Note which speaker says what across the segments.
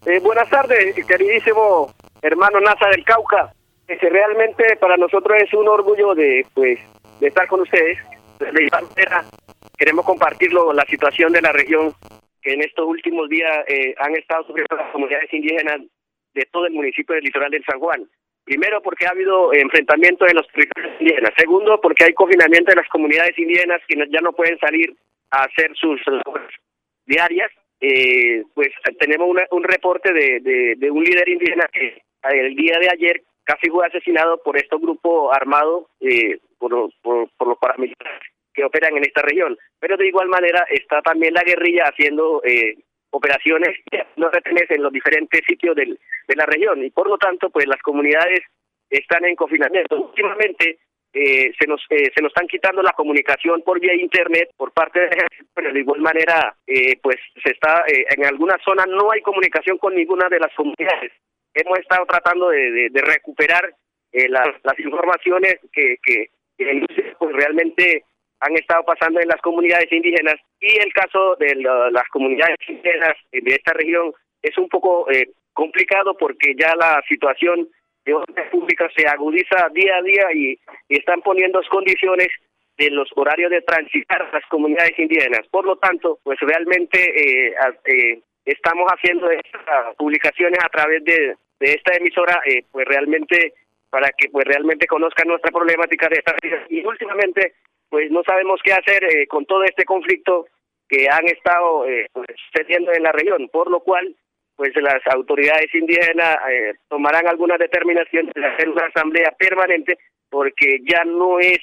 Speaker 1: Buenas tardes, queridísimo hermano Nasa del Cauca. Realmente para nosotros es un orgullo de estar con ustedes. De igual manera, queremos compartirlo la situación de la región que en estos últimos días han estado sufriendo las comunidades indígenas de todo el municipio del Litoral del San Juan. Primero, porque ha habido enfrentamientos en los territorios indígenas. Segundo, porque hay confinamiento de las comunidades indígenas que ya no pueden salir a hacer sus labores diarias. Pues tenemos un reporte de un líder indígena que el día de ayer casi fue asesinado por estos grupos armados, por los paramilitares que operan en esta región. Pero de igual manera está también la guerrilla haciendo operaciones en los diferentes sitios de la región, y por lo tanto pues las comunidades están en confinamiento. Últimamente se nos están quitando la comunicación por vía internet por parte del ejército, pero de igual manera pues se está en algunas zonas no hay comunicación con ninguna de las comunidades. Hemos estado tratando de recuperar las informaciones que pues realmente han estado pasando en las comunidades indígenas, y el caso de las comunidades indígenas de esta región es un poco complicado porque ya la situación de orden pública se agudiza día a día y están poniendo condiciones de los horarios de transitar las comunidades indígenas. Por lo tanto, pues realmente estamos haciendo estas publicaciones a través de esta emisora, pues realmente para que pues realmente conozcan nuestra problemática de esta región. Y últimamente pues no sabemos qué hacer con todo este conflicto que han estado sucediendo en la región, por lo cual pues las autoridades indígenas tomarán algunas determinaciones de hacer una asamblea permanente, porque ya no es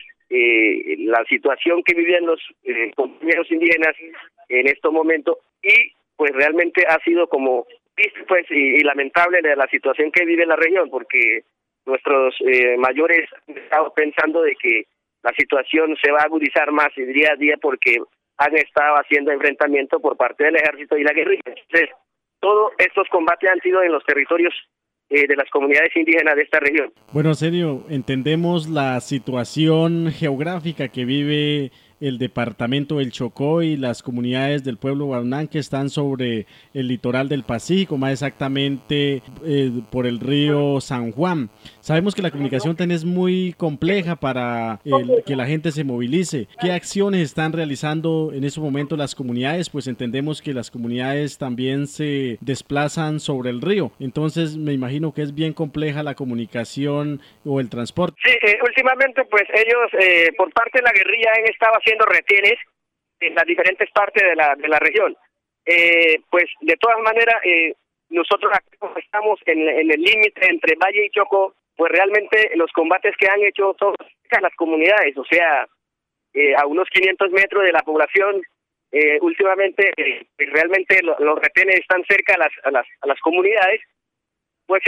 Speaker 1: la situación que viven los compañeros indígenas en estos momentos, y pues realmente ha sido como pues y lamentable la situación que vive la región, porque nuestros mayores han estado pensando de que la situación se va a agudizar más día a día porque han estado haciendo enfrentamiento por parte del ejército y la guerrilla. Entonces, todos estos combates han sido en los territorios de las comunidades indígenas de esta región.
Speaker 2: Bueno, Sergio, entendemos la situación geográfica que vive el departamento del Chocó y las comunidades del pueblo Guarunán que están sobre el litoral del Pacífico, más exactamente por el río San Juan. Sabemos que la comunicación es muy compleja para que la gente se movilice. ¿Qué acciones están realizando en ese momento las comunidades? Pues entendemos que las comunidades también se desplazan sobre el río. Entonces me imagino que es bien compleja la comunicación o el transporte.
Speaker 1: Sí, últimamente pues ellos por parte de la guerrilla han estado haciendo retenes en las diferentes partes de la región. Pues de todas maneras nosotros estamos en el límite entre Valle y Chocó, pues realmente los combates que han hecho son las comunidades, o sea, a unos 500 metros de la población. Últimamente realmente los retenes están cerca a las comunidades. Pues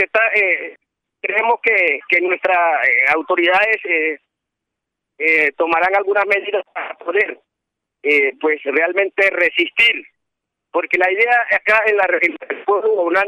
Speaker 1: creemos que nuestras autoridades tomarán algunas medidas para poder pues realmente resistir, porque la idea acá en el pueblo Guarunán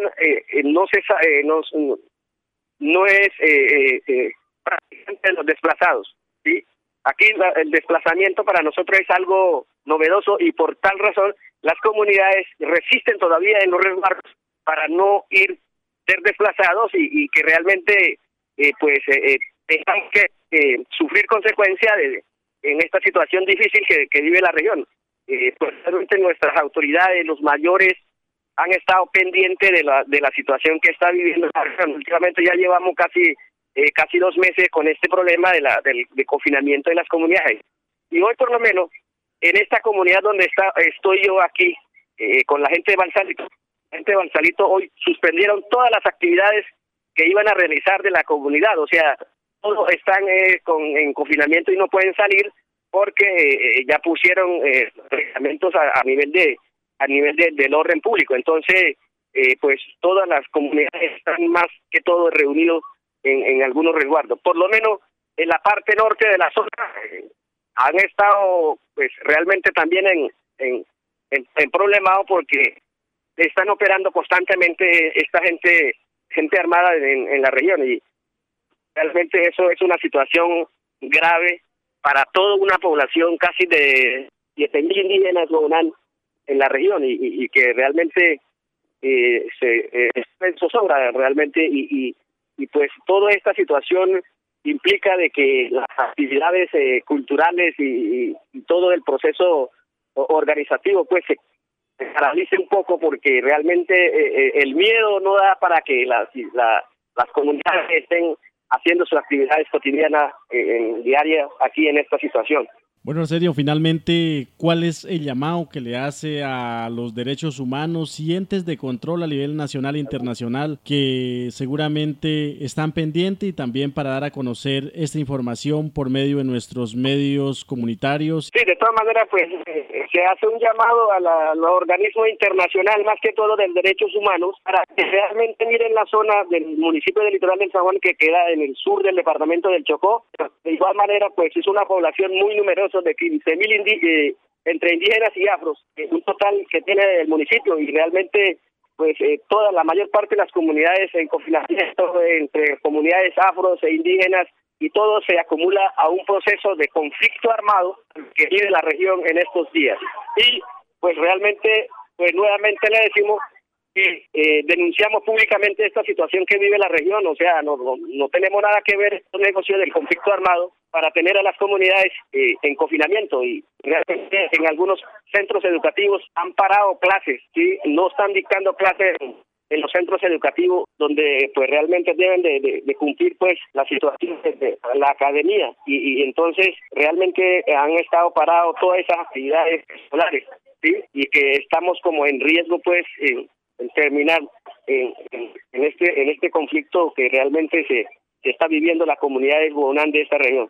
Speaker 1: no es prácticamente de los desplazados, ¿sí? Aquí el desplazamiento para nosotros es algo novedoso, y por tal razón las comunidades resisten todavía en los resguardos para no ser desplazados y que realmente tengan que sufrir consecuencias en esta situación difícil que vive la región. Pues realmente nuestras autoridades, los mayores, han estado pendientes de la situación que está viviendo la región. Últimamente ya llevamos casi 2 meses con este problema de confinamiento de las comunidades. Y hoy por lo menos en esta comunidad donde estoy yo aquí con la gente de Balsalito, hoy suspendieron todas las actividades que iban a realizar de la comunidad, o sea, todos están en confinamiento y no pueden salir porque ya pusieron reglamentos a nivel del orden público. Entonces, pues todas las comunidades están más que todo reunidos en algunos resguardos. Por lo menos en la parte norte de la zona han estado pues realmente también en problemado, porque están operando constantemente esta gente armada en la región, y realmente eso es una situación grave para toda una población casi de 7.000 indígenas en la región, y que realmente se zozobra realmente y pues toda esta situación implica de que las actividades culturales y todo el proceso organizativo pues se paralice un poco, porque realmente el miedo no da para que las comunidades estén haciendo sus actividades cotidianas diarias aquí en esta situación.
Speaker 2: Bueno, Arsenio, finalmente, ¿cuál es el llamado que le hace a los derechos humanos y entes de control a nivel nacional e internacional que seguramente están pendientes, y también para dar a conocer esta información por medio de nuestros medios comunitarios?
Speaker 1: Sí, de todas maneras, pues se hace un llamado a los organismos internacionales, más que todo de derechos humanos, para que realmente miren la zona del municipio del Litoral del San Juan, que queda en el sur del departamento del Chocó. De igual manera, pues es una población muy numerosa de 15.000 entre indígenas y afros, un total que tiene el municipio, y realmente pues la mayor parte de las comunidades en confinamiento, entre comunidades afros e indígenas, y todo se acumula a un proceso de conflicto armado que vive la región en estos días. Y pues realmente, pues nuevamente le decimos que denunciamos públicamente esta situación que vive la región. O sea, no tenemos nada que ver con el negocio del conflicto armado para tener a las comunidades en confinamiento, y realmente en algunos centros educativos han parado clases, ¿sí? No están dictando clases en los centros educativos, donde pues realmente deben de cumplir pues la situación de la academia, y entonces realmente han estado parados todas esas actividades escolares, ¿sí? Y que estamos como en riesgo pues en terminar en este conflicto que realmente se está viviendo la comunidad de Huaunán de esta región.